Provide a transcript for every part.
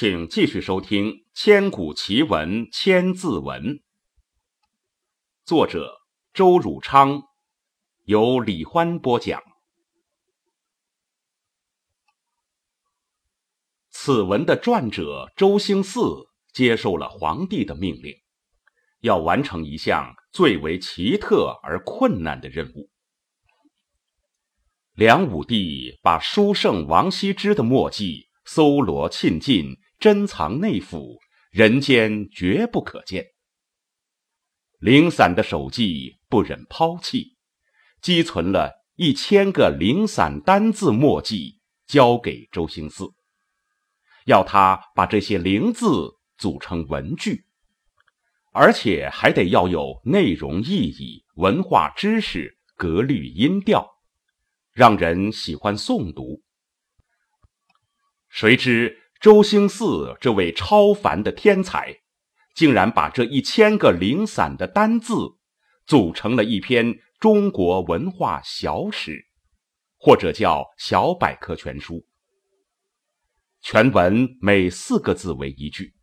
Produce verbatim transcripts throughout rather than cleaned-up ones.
请继续收听《千古奇文千字文》，作者周汝昌，由李欢播讲。此文的撰者周兴嗣接受了皇帝的命令，要完成一项最为奇特而困难的任务。梁武帝把书圣王羲之的墨迹搜罗沁尽，珍藏内府，人间绝不可见。零散的手迹不忍抛弃，积存了一千个零散单字墨迹，交给周兴嗣，要他把这些零字组成文句，而且还得要有内容意义、文化知识、格律音调，让人喜欢诵读。谁知周兴嗣这位超凡的天才，竟然把这一千个零散的单字组成了一篇中国文化小史，或者叫小百科全书。全文每四个字为一句。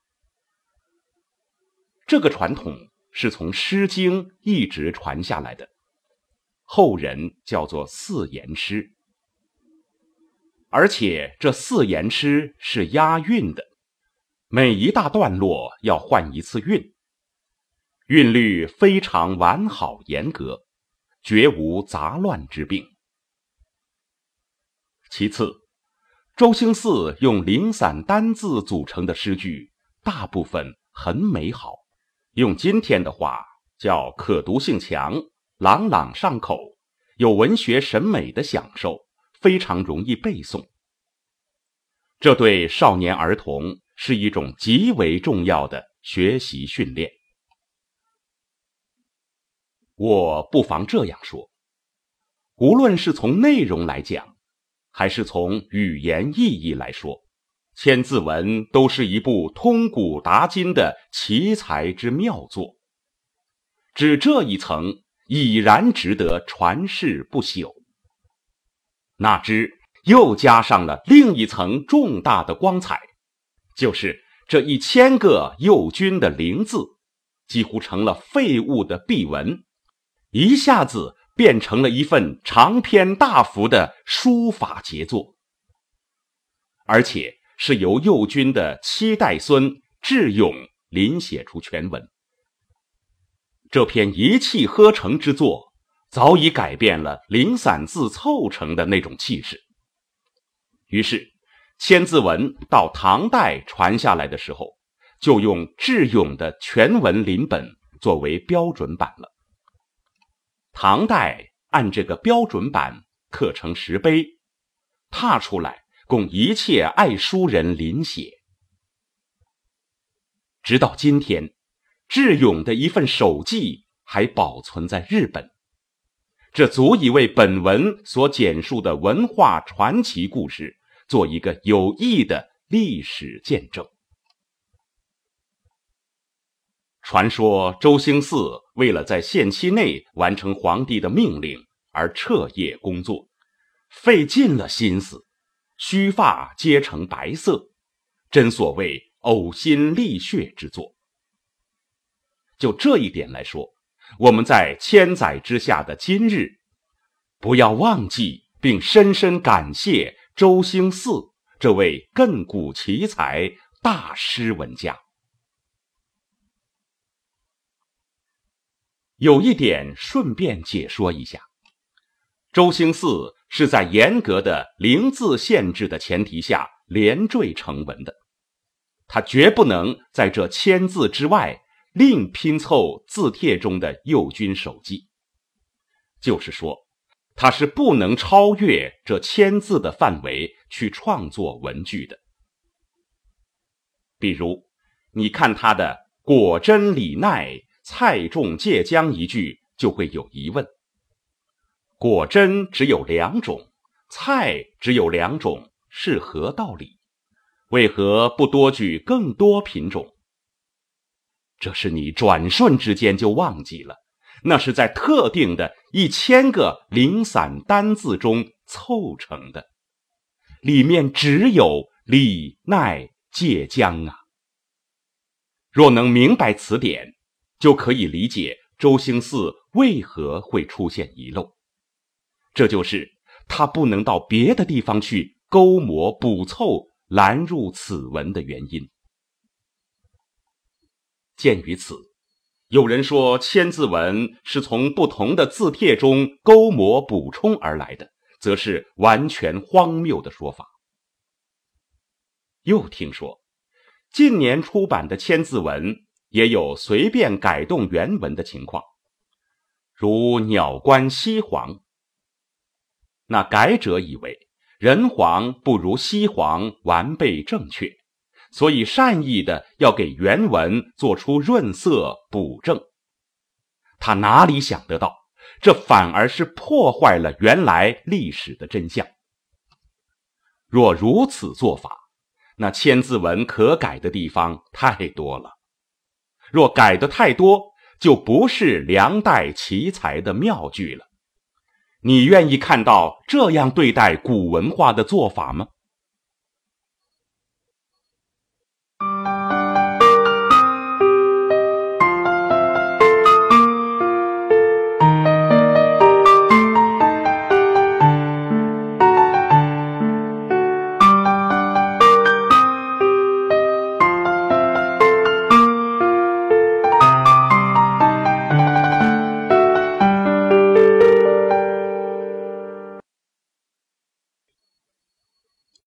这个传统是从《诗经》一直传下来的，后人叫做四言诗。而且这四言诗是押韵的，每一大段落要换一次韵，韵律非常完好严格，绝无杂乱之病。其次，周兴嗣用零散单字组成的诗句大部分很美好，用今天的话叫可读性强，朗朗上口，有文学审美的享受，非常容易背诵。这对少年儿童是一种极为重要的学习训练。我不妨这样说，无论是从内容来讲，还是从语言意义来说，千字文都是一部通古达今的奇才之妙作，只这一层已然值得传世不朽。哪知又加上了另一层重大的光彩，就是这一千个右军的零字几乎成了废物的壁文，一下子变成了一份长篇大幅的书法杰作，而且是由右军的七代孙智勇临写出全文。这篇一气呵成之作早已改变了零散字凑成的那种气势。于是千字文到唐代传下来的时候，就用智勇的全文临本作为标准版了。唐代按这个标准版刻成石碑，踏出来供一切爱书人临写。直到今天，智勇的一份手记还保存在日本，这足以为本文所简述的文化传奇故事做一个有益的历史见证。传说周兴嗣为了在限期内完成皇帝的命令而彻夜工作，费尽了心思，须发皆成白色，真所谓呕心沥血之作。就这一点来说，我们在千载之下的今日，不要忘记并深深感谢周兴嗣这位亘古奇才大诗文家。有一点顺便解说一下，周兴嗣是在严格的零字限制的前提下连缀成文的，他绝不能在这千字之外另拼凑字帖中的右军手记，就是说他是不能超越这千字的范围去创作文句的。比如你看他的果真李奈菜种芥姜一句，就会有疑问，果真只有两种，菜只有两种，是何道理？为何不多举更多品种？这是你转瞬之间就忘记了，那是在特定的一千个零散单字中凑成的，里面只有李、奈、 借将啊！若能明白此点，就可以理解周兴嗣为何会出现遗漏，这就是他不能到别的地方去勾磨补凑拦入此文的原因。鉴于此，有人说千字文是从不同的字帖中勾磨补充而来的，则是完全荒谬的说法。又听说近年出版的千字文也有随便改动原文的情况，如鸟冠西黄，那改者以为人黄不如西黄完备正确，所以善意的要给原文做出润色补正。他哪里想得到，这反而是破坏了原来历史的真相。若如此做法，那千字文可改的地方太多了，若改得太多，就不是梁代奇才的妙句了。你愿意看到这样对待古文化的做法吗？